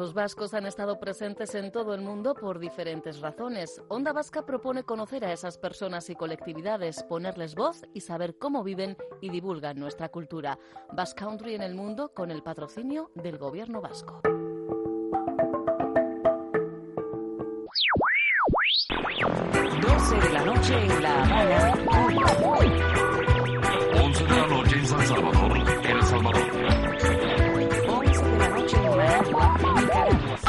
Los vascos han estado presentes en todo el mundo por diferentes razones. Onda Vasca propone conocer a esas personas y colectividades, ponerles voz y saber cómo viven y divulgan nuestra cultura. Basque Country en el mundo con el patrocinio del Gobierno vasco. De la noche en La Habana, 11 de la noche en San Salvador, El Salvador. 11 de la noche en Managua, Nicaragua.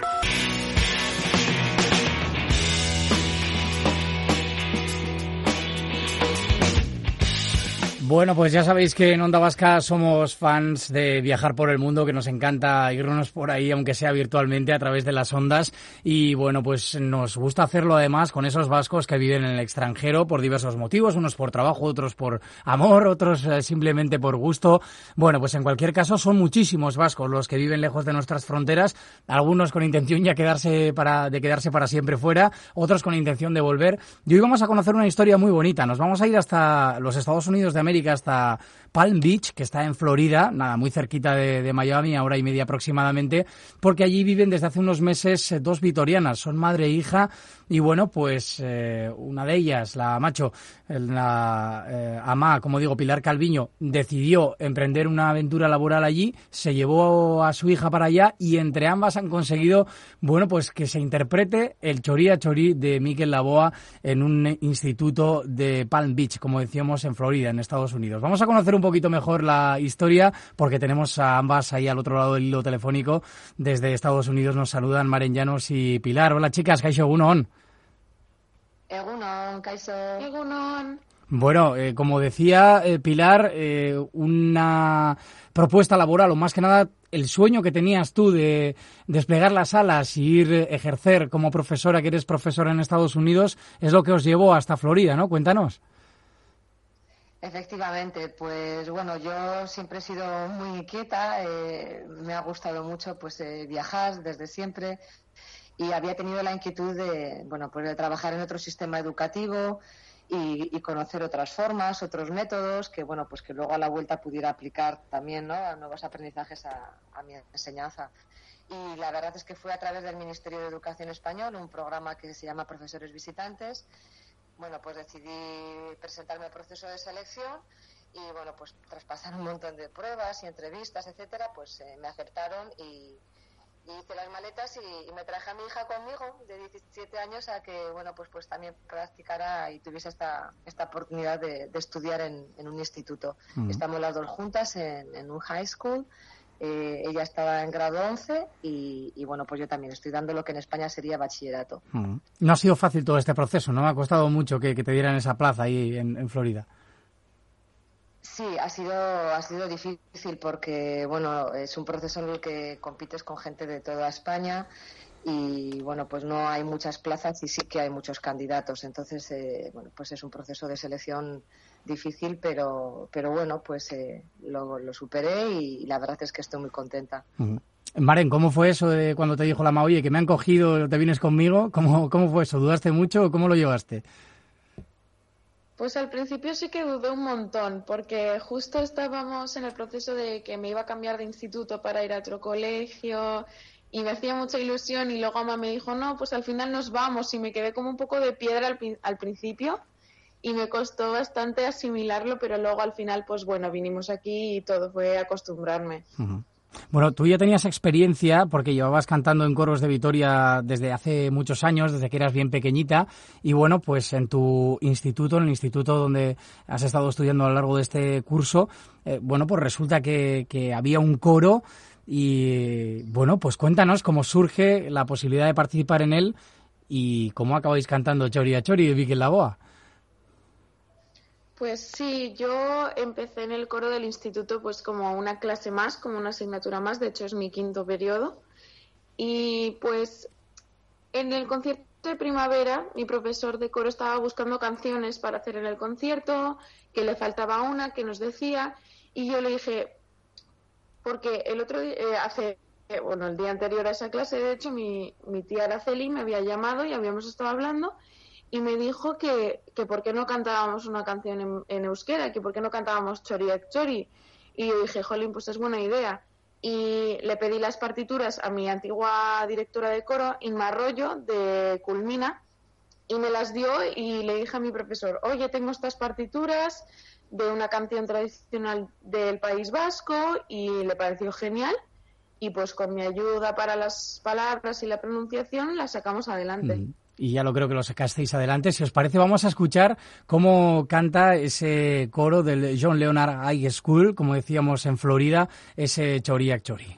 Bueno, pues ya sabéis que en Onda Vasca somos fans de viajar por el mundo, que nos encanta irnos por ahí, aunque sea virtualmente, a través de las ondas. Y bueno, pues nos gusta hacerlo además con esos vascos que viven en el extranjero por diversos motivos, unos por trabajo, otros por amor, otros simplemente por gusto. Bueno, pues en cualquier caso son muchísimos vascos los que viven lejos de nuestras fronteras, algunos con intención ya de quedarse para siempre fuera, otros con intención de volver. Y hoy vamos a conocer una historia muy bonita. Nos vamos a ir hasta los Estados Unidos de América, hasta Palm Beach, que está en Florida, nada, muy cerquita de Miami, a hora y media aproximadamente, porque allí viven desde hace unos meses dos vitorianas, son madre e hija, y bueno, pues una de ellas, la macho, la ama, como digo, Pilar Calviño, decidió emprender una aventura laboral allí, se llevó a su hija para allá y entre ambas han conseguido, bueno, pues que se interprete el Chorí a Chorí de Mikel Laboa en un instituto de Palm Beach, como decíamos, en Florida, en Estados Unidos. Vamos a conocer un poquito mejor la historia porque tenemos a ambas ahí al otro lado del hilo telefónico. Desde Estados Unidos nos saludan Maren Llanos y Pilar. Hola chicas, kaixo, egunon. Egunon, kaixo. Egunon. Bueno, como decía Pilar, una propuesta laboral, o más que nada el sueño que tenías tú de desplegar las alas y ir ejercer como profesora, que eres profesora en Estados Unidos, es lo que os llevó hasta Florida, ¿no? Cuéntanos. Efectivamente, pues bueno, yo siempre he sido muy inquieta, me ha gustado mucho pues viajar desde siempre y había tenido la inquietud de, bueno, pues de trabajar en otro sistema educativo y conocer otras formas, otros métodos que, bueno, pues que luego a la vuelta pudiera aplicar también, ¿no?, a nuevos aprendizajes a mi enseñanza. Y la verdad es que fue a través del Ministerio de Educación Español, un programa que se llama Profesores Visitantes. Bueno, pues decidí presentarme al proceso de selección y, bueno, pues tras pasar un montón de pruebas y entrevistas, etcétera, pues me aceptaron y hice las maletas y me traje a mi hija conmigo de 17 años a que, bueno, pues también practicara y tuviese esta oportunidad de estudiar en un instituto. Uh-huh. Estamos las dos juntas en un high school. Ella estaba en grado 11 y bueno, pues yo también estoy dando lo que en España sería bachillerato. Uh-huh. No ha sido fácil todo este proceso, ¿no? Me ha costado mucho que te dieran esa plaza ahí en Florida. Sí, ha sido difícil porque, bueno, es un proceso en el que compites con gente de toda España y, bueno, pues no hay muchas plazas y sí que hay muchos candidatos. Entonces, bueno, pues es un proceso de selección difícil, pero bueno, pues lo superé y la verdad es que estoy muy contenta. Uh-huh. Maren, ¿cómo fue eso de cuando te dijo la mamá, oye, que me han cogido, te vienes conmigo? ¿Cómo fue eso? ¿Dudaste mucho o cómo lo llevaste? Pues al principio sí que dudé un montón, porque justo estábamos en el proceso de que me iba a cambiar de instituto para ir a otro colegio y me hacía mucha ilusión y luego mamá me dijo, no, pues al final nos vamos y me quedé como un poco de piedra al principio y me costó bastante asimilarlo, pero luego al final, pues bueno, vinimos aquí y todo fue acostumbrarme. Uh-huh. Bueno, tú ya tenías experiencia porque llevabas cantando en coros de Vitoria desde hace muchos años, desde que eras bien pequeñita, y bueno, pues en tu instituto, en el instituto donde has estado estudiando a lo largo de este curso, bueno, pues resulta que había un coro y bueno, pues cuéntanos cómo surge la posibilidad de participar en él y cómo acabáis cantando Chorí a Chorí de Mikel Laboa. Pues sí, yo empecé en el coro del instituto pues como una clase más, como una asignatura más, de hecho es mi 5º periodo. Y pues en el concierto de primavera mi profesor de coro estaba buscando canciones para hacer en el concierto, que le faltaba una, que nos decía, y yo le dije, porque el otro día, el día anterior a esa clase, de hecho mi tía Araceli me había llamado y habíamos estado hablando, y me dijo que por qué no cantábamos una canción en euskera, que por qué no cantábamos Chorí a Chorí. Y yo dije, jolín, pues es buena idea. y le pedí las partituras a mi antigua directora de coro, Inma Arroyo, de Culmina, y me las dio y le dije a mi profesor, oye, tengo estas partituras de una canción tradicional del País Vasco, y le pareció genial, y pues con mi ayuda para las palabras y la pronunciación las sacamos adelante. Y ya lo creo que lo sacasteis adelante. Si os parece, vamos a escuchar cómo canta ese coro del John Leonard High School, como decíamos en Florida, ese Choriak Chori.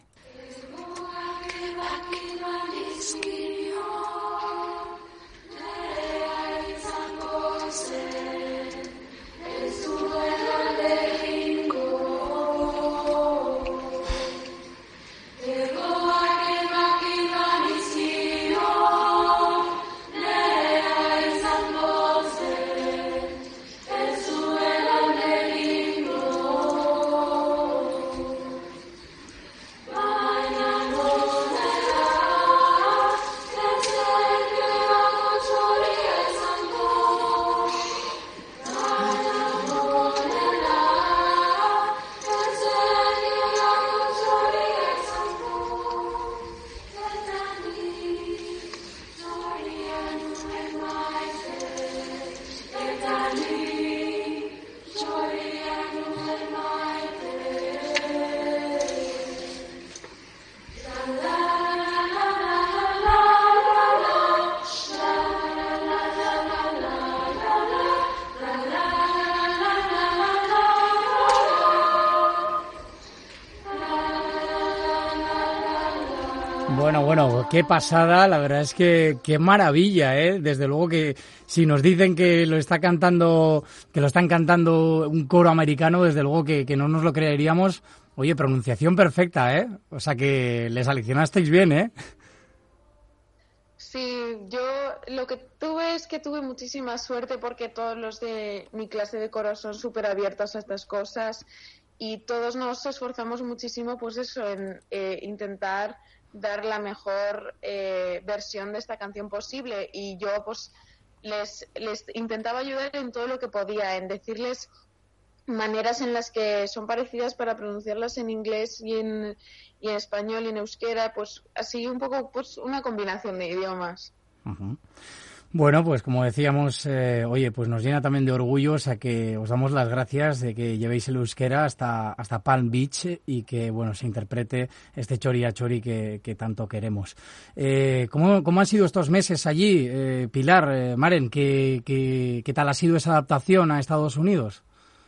Bueno, qué pasada, la verdad es que qué maravilla, ¿eh? Desde luego que si nos dicen que lo están cantando un coro americano, desde luego que no nos lo creeríamos. Oye, pronunciación perfecta, ¿eh? O sea que les seleccionasteis bien, ¿eh? Sí, yo lo que tuve es que tuve muchísima suerte porque todos los de mi clase de coro son súper abiertos a estas cosas y todos nos esforzamos muchísimo, pues eso, en intentar dar la mejor versión de esta canción posible, y yo pues les intentaba ayudar en todo lo que podía, en decirles maneras en las que son parecidas para pronunciarlas en inglés y en español y en euskera, pues así un poco pues una combinación de idiomas. Uh-huh. Bueno, pues como decíamos, oye, pues nos llena también de orgullo, o sea que os damos las gracias de que llevéis el euskera hasta Palm Beach y que, bueno, se interprete este Choriak Chori que tanto queremos. ¿Cómo han sido estos meses allí, Pilar, Maren? ¿Qué tal ha sido esa adaptación a Estados Unidos?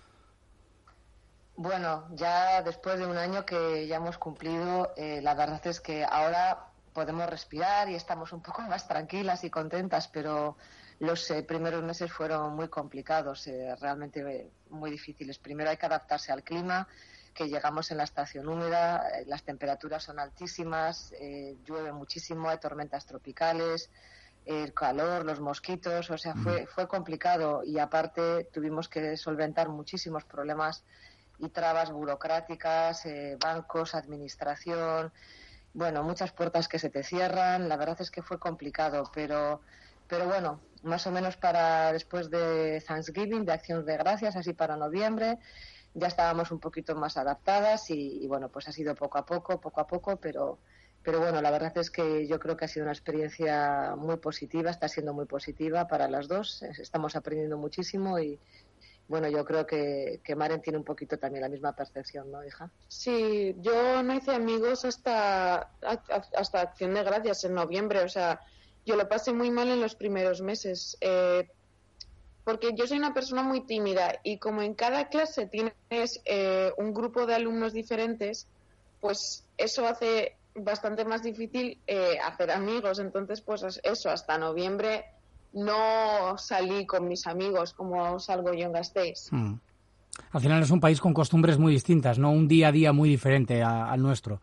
Bueno, ya después de un año que ya hemos cumplido, la verdad es que ahora podemos respirar y estamos un poco más tranquilas y contentas, pero los primeros meses fueron muy complicados, realmente muy difíciles. Primero hay que adaptarse al clima, que llegamos en la estación húmeda, las temperaturas son altísimas, llueve muchísimo, hay tormentas tropicales, el calor, los mosquitos, o sea, fue complicado, y aparte tuvimos que solventar muchísimos problemas y trabas burocráticas, bancos, administración. Bueno, muchas puertas que se te cierran. La verdad es que fue complicado, pero bueno, más o menos para después de Thanksgiving, de Acción de Gracias, así para noviembre, ya estábamos un poquito más adaptadas y bueno, pues ha sido poco a poco, pero bueno, la verdad es que yo creo que ha sido una experiencia muy positiva, está siendo muy positiva para las dos. Estamos aprendiendo muchísimo y bueno, yo creo que Maren tiene un poquito también la misma percepción, ¿no, hija? Sí, yo no hice amigos hasta Acción de Gracias en noviembre, o sea, yo lo pasé muy mal en los primeros meses, porque yo soy una persona muy tímida y como en cada clase tienes un grupo de alumnos diferentes, pues eso hace bastante más difícil hacer amigos. Entonces, pues eso, hasta noviembre no salí con mis amigos como salgo yo en Gasteiz. Al final es un país con costumbres muy distintas, ¿no? Un día a día muy diferente al nuestro.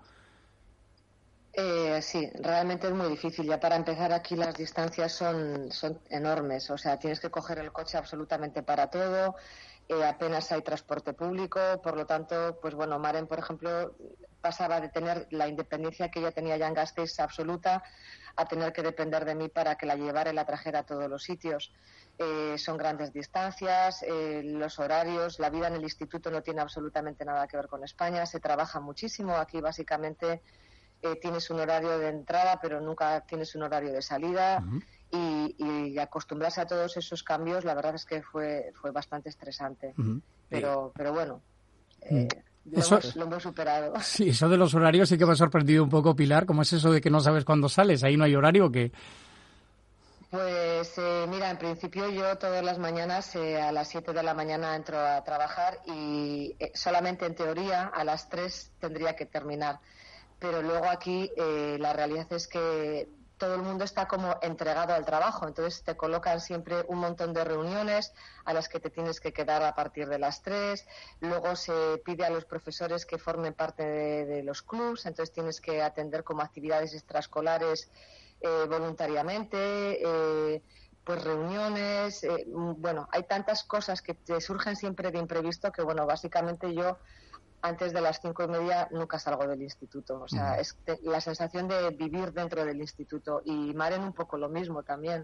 Sí, realmente es muy difícil. Ya para empezar aquí las distancias son enormes. O sea, tienes que coger el coche absolutamente para todo. Apenas hay transporte público. Por lo tanto, pues bueno, Maren, por ejemplo, pasaba de tener la independencia que ella tenía ya en Gasteiz absoluta a tener que depender de mí para que la llevara y la trajera a todos los sitios. Son grandes distancias, los horarios, la vida en el instituto no tiene absolutamente nada que ver con España, se trabaja muchísimo. Aquí básicamente tienes un horario de entrada, pero nunca tienes un horario de salida. Y acostumbrarse a todos esos cambios, la verdad es que fue bastante estresante. Pero bueno, lo hemos superado. Sí, eso de los horarios sí que me ha sorprendido un poco, Pilar. ¿Cómo es eso de que no sabes cuándo sales? ¿Ahí no hay horario o qué? Pues mira, en principio yo todas las mañanas a las 7 de la mañana entro a trabajar y solamente en teoría a las 3 tendría que terminar. Pero luego aquí la realidad es que todo el mundo está como entregado al trabajo, entonces te colocan siempre un montón de reuniones a las que te tienes que quedar a partir de las 3, luego se pide a los profesores que formen parte de los clubs, entonces tienes que atender como actividades extraescolares voluntariamente, pues reuniones, bueno, hay tantas cosas que te surgen siempre de imprevisto que bueno, básicamente yo antes de las 5:30 nunca salgo del instituto. O sea, es la sensación de vivir dentro del instituto. Y Maren un poco lo mismo también.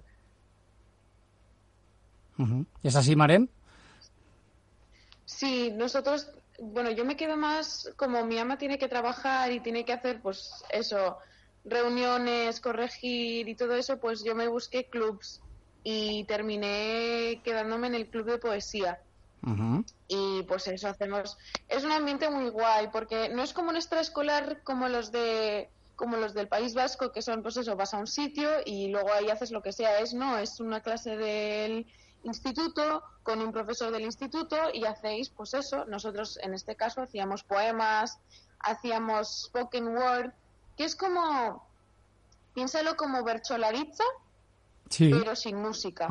¿Es así, Maren? Sí, nosotros, bueno, yo me quedo más como mi ama tiene que trabajar y tiene que hacer, pues eso, reuniones, corregir y todo eso, pues yo me busqué clubs y terminé quedándome en el club de poesía. Y pues eso hacemos, es un ambiente muy guay porque no es como un extraescolar como los del País Vasco, que son pues eso, vas a un sitio y luego ahí haces lo que sea. Es una clase del instituto con un profesor del instituto y hacéis pues eso. Nosotros en este caso hacíamos poemas, hacíamos spoken word, que es como, piénsalo como bercholaritza, sí, pero sin música.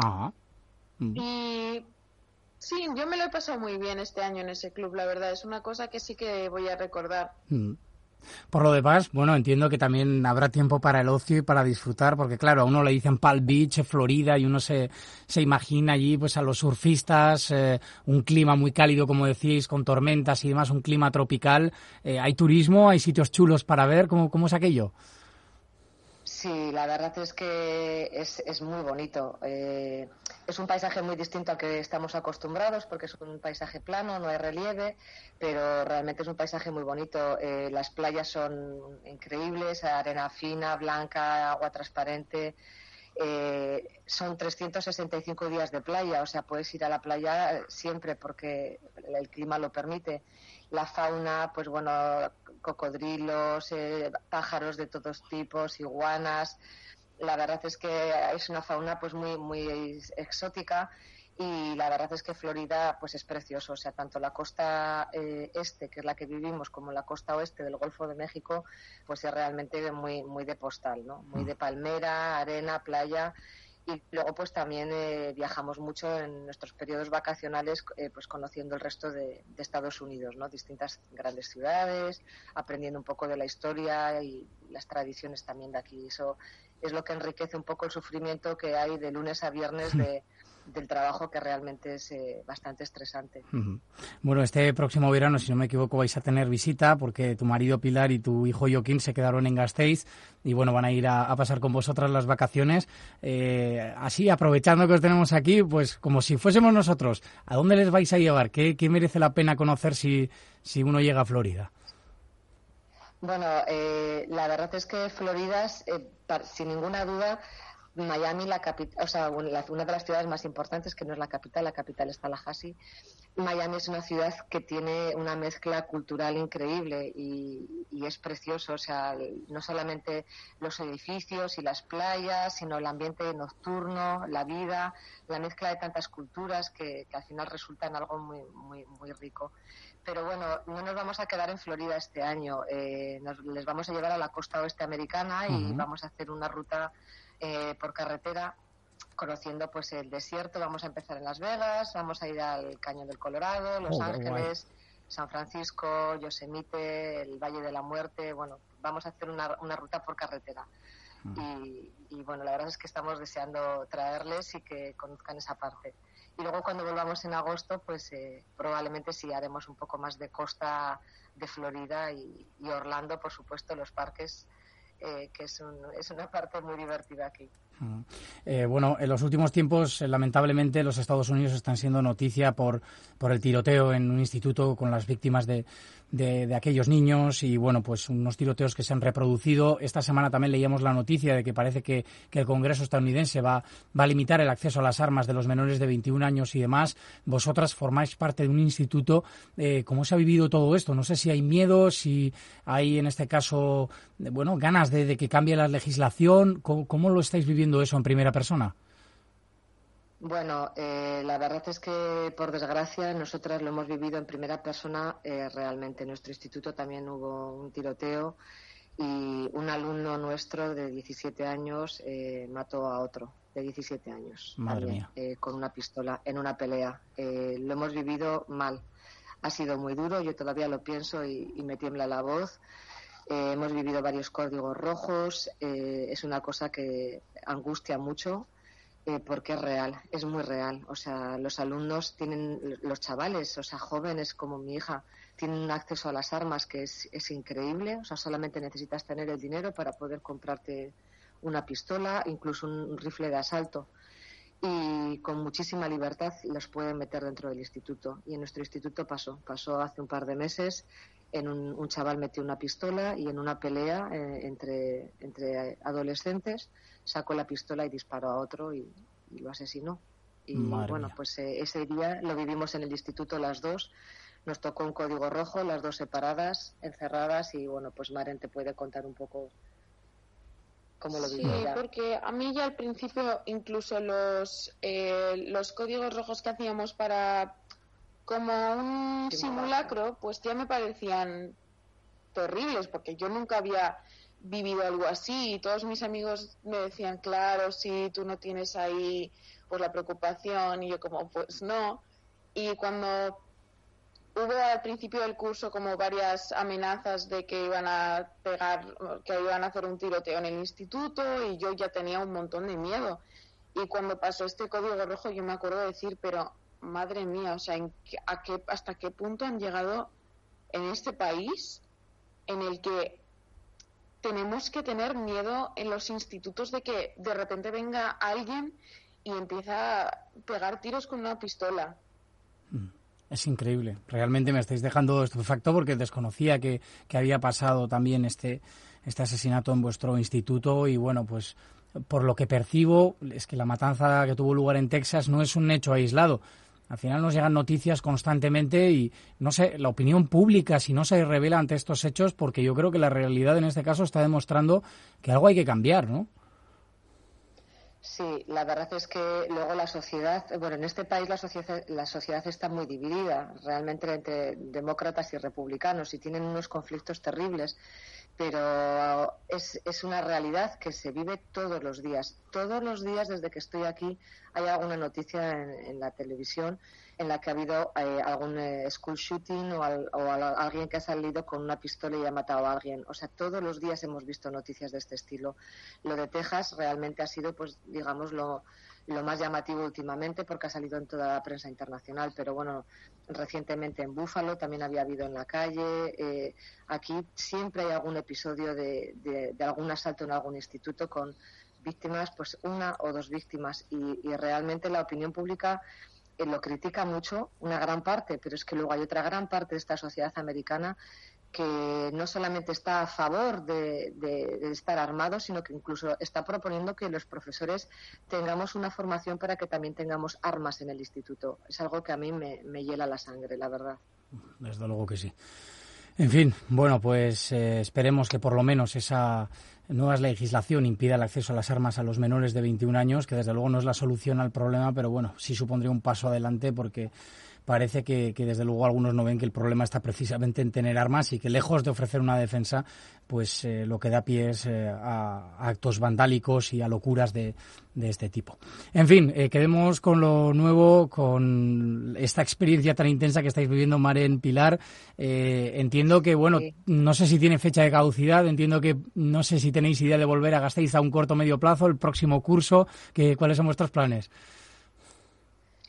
Y sí, yo me lo he pasado muy bien este año en ese club, la verdad. Es una cosa que sí que voy a recordar. Por lo demás, bueno, entiendo que también habrá tiempo para el ocio y para disfrutar, porque claro, a uno le dicen Palm Beach, Florida, y uno se imagina allí pues a los surfistas, un clima muy cálido, como decís, con tormentas y demás, un clima tropical. ¿Hay turismo? ¿Hay sitios chulos para ver? ¿Cómo es aquello? Sí, la verdad es que es muy bonito. Es un paisaje muy distinto al que estamos acostumbrados porque es un paisaje plano, no hay relieve, pero realmente es un paisaje muy bonito. Las playas son increíbles, arena fina, blanca, agua transparente. Son 365 días de playa, o sea, puedes ir a la playa siempre porque el clima lo permite. La fauna, pues bueno, cocodrilos, pájaros de todos tipos, iguanas. La verdad es que es una fauna pues muy exótica y la verdad es que Florida pues es precioso. O sea, tanto la costa este, que es la que vivimos, como la costa oeste del Golfo de México, pues es realmente muy de postal, ¿no? Muy de palmera, arena, playa. Y luego pues también viajamos mucho en nuestros periodos vacacionales pues conociendo el resto de Estados Unidos, ¿no? Distintas grandes ciudades, aprendiendo un poco de la historia y las tradiciones también de aquí. Eso es lo que enriquece un poco el sufrimiento que hay de lunes a viernes del trabajo, que realmente es bastante estresante. Bueno, este próximo verano, si no me equivoco, vais a tener visita porque tu marido Pilar y tu hijo Joaquín se quedaron en Gasteiz y bueno, van a ir a pasar con vosotras las vacaciones. Así, aprovechando que os tenemos aquí, pues como si fuésemos nosotros, ¿a dónde les vais a llevar? ¿Qué merece la pena conocer si uno llega a Florida? Bueno, la verdad es que Florida, sin ninguna duda, Miami, la capital, o sea, una de las ciudades más importantes, que no es la capital es Tallahassee. Miami es una ciudad que tiene una mezcla cultural increíble y es precioso, o sea, no solamente los edificios y las playas, sino el ambiente nocturno, la vida, la mezcla de tantas culturas que al final resulta en algo muy rico. Pero bueno, no nos vamos a quedar en Florida este año, les vamos a llevar a la costa oeste americana y vamos a hacer una ruta por carretera, conociendo pues el desierto. Vamos a empezar en Las Vegas, vamos a ir al Cañón del Colorado, Los Ángeles, guay. San Francisco, Yosemite, el Valle de la Muerte. Bueno, vamos a hacer una ruta por carretera. Y bueno, la verdad es que estamos deseando traerles y que conozcan esa parte. Y luego cuando volvamos en agosto, pues probablemente sí haremos un poco más de costa de Florida y Orlando, por supuesto, los parques, que es una parte muy divertida aquí. Bueno, en los últimos tiempos, lamentablemente, los Estados Unidos están siendo noticia por el tiroteo en un instituto con las víctimas de aquellos niños y, bueno, pues unos tiroteos que se han reproducido. Esta semana también leíamos la noticia de que parece que el Congreso estadounidense va a limitar el acceso a las armas de los menores de 21 años y demás. Vosotras formáis parte de un instituto. ¿Cómo se ha vivido todo esto? No sé si hay miedo, si hay, en este caso, bueno, ganas de que cambie la legislación. ¿Cómo lo estáis viviendo eso en primera persona? Bueno, la verdad es que, por desgracia, nosotras lo hemos vivido en primera persona realmente. En nuestro instituto también hubo un tiroteo y un alumno nuestro de 17 años mató a otro de 17 años. Madre también, mía. Con una pistola en una pelea. Lo hemos vivido mal. Ha sido muy duro, yo todavía lo pienso y me tiembla la voz. Hemos vivido varios códigos rojos, es una cosa que angustia mucho porque es real, es muy real. O sea, los alumnos tienen, los chavales, o sea, jóvenes como mi hija, tienen un acceso a las armas que es increíble. O sea, solamente necesitas tener el dinero para poder comprarte una pistola, incluso un rifle de asalto. Y con muchísima libertad los pueden meter dentro del instituto. Y en nuestro instituto pasó hace un par de meses. Un chaval metió una pistola y en una pelea entre adolescentes sacó la pistola y disparó a otro y lo asesinó. Y Madre bueno, mía. pues ese día lo vivimos en el instituto las dos. Nos tocó un código rojo, las dos separadas, encerradas, y bueno, pues Maren te puede contar un poco cómo lo vivió. Sí, porque a mí ya al principio incluso los códigos rojos que hacíamos para como un simulacro, pues ya me parecían terribles, porque yo nunca había vivido algo así y todos mis amigos me decían, claro, sí, tú no tienes ahí pues la preocupación, y yo como, pues no. Y cuando hubo al principio del curso como varias amenazas de que iban a pegar, que iban a hacer un tiroteo en el instituto, y yo ya tenía un montón de miedo. Y cuando pasó este código rojo yo me acuerdo de decir, pero madre mía, o sea, ¿hasta qué punto han llegado en este país en el que tenemos que tener miedo en los institutos de que de repente venga alguien y empieza a pegar tiros con una pistola? Es increíble. Realmente me estáis dejando estupefacto porque desconocía que había pasado también este asesinato en vuestro instituto y, bueno, pues por lo que percibo es que la matanza que tuvo lugar en Texas no es un hecho aislado. Al final nos llegan noticias constantemente y, no sé, la opinión pública, si no se revela ante estos hechos, porque yo creo que la realidad en este caso está demostrando que algo hay que cambiar, ¿no? Sí, la verdad es que luego la sociedad, bueno, en este país la sociedad está muy dividida, realmente entre demócratas y republicanos, y tienen unos conflictos terribles, pero es una realidad que se vive todos los días. Todos los días desde que estoy aquí hay alguna noticia en la televisión en la que ha habido algún school shooting o alguien que ha salido con una pistola y ha matado a alguien. O sea, todos los días hemos visto noticias de este estilo. Lo de Texas realmente ha sido, pues, digamos, lo más llamativo últimamente porque ha salido en toda la prensa internacional. Pero bueno, recientemente en Buffalo también había habido en la calle. Aquí siempre hay algún episodio de algún asalto en algún instituto con víctimas, pues una o dos víctimas. Y realmente la opinión pública lo critica mucho, una gran parte, pero es que luego hay otra gran parte de esta sociedad americana que no solamente está a favor de estar armados, sino que incluso está proponiendo que los profesores tengamos una formación para que también tengamos armas en el instituto. Es algo que a mí me hiela la sangre, la verdad. Desde luego que sí. En fin, bueno, pues esperemos que por lo menos esa nueva legislación impida el acceso a las armas a los menores de 21 años, que desde luego no es la solución al problema, pero bueno, sí supondría un paso adelante porque parece que desde luego algunos no ven que el problema está precisamente en tener armas y que lejos de ofrecer una defensa, pues lo que da pie es a actos vandálicos y a locuras de este tipo. En fin, quedemos con lo nuevo, con esta experiencia tan intensa que estáis viviendo, Maren, Pilar. Entiendo que, bueno, no sé si tiene fecha de caducidad, entiendo que no sé si tenéis idea de volver a Gasteiz a un corto o medio plazo, el próximo curso, ¿cuáles son vuestros planes?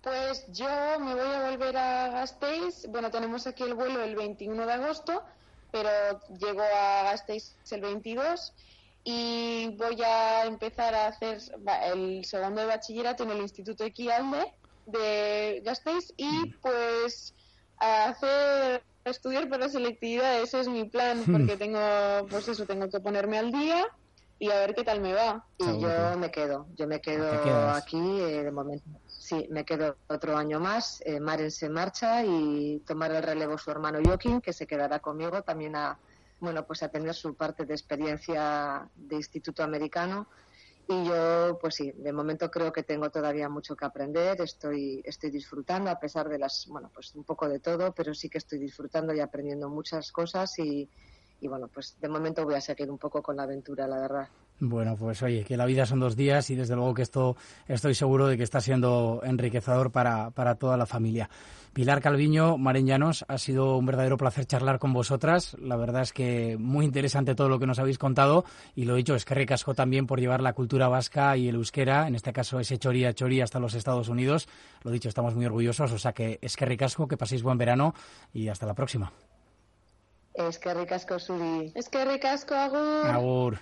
Pues yo me voy a volver a Gasteiz. Bueno, tenemos aquí el vuelo el 21 de agosto, pero llego a Gasteiz el 22 y voy a empezar a hacer el segundo de bachillerato en el Instituto Equialde de Gasteiz y pues a estudiar para selectividad. Ese es mi plan, porque tengo que ponerme al día y a ver qué tal me va. Y yo me quedo aquí de momento. Sí, me quedo otro año más. Maren se marcha y tomar el relevo su hermano Joaquín, que se quedará conmigo también a tener su parte de experiencia de instituto americano. Y yo, pues sí, de momento creo que tengo todavía mucho que aprender. Estoy disfrutando, a pesar de un poco de todo, pero sí que estoy disfrutando y aprendiendo muchas cosas y bueno, pues de momento voy a seguir un poco con la aventura, la verdad. Bueno, pues oye, que la vida son 2 días y desde luego que esto estoy seguro de que está siendo enriquecedor para toda la familia. Pilar Calviño, Maren Llanos, ha sido un verdadero placer charlar con vosotras. La verdad es que muy interesante todo lo que nos habéis contado y lo dicho, eskerrik asko también por llevar la cultura vasca y el euskera, en este caso ese choría hasta los Estados Unidos. Lo dicho, estamos muy orgullosos, o sea que eskerrik asko, que paséis buen verano y hasta la próxima. Eskerrik asko zuri. Eskerrik asko, agur. Agur.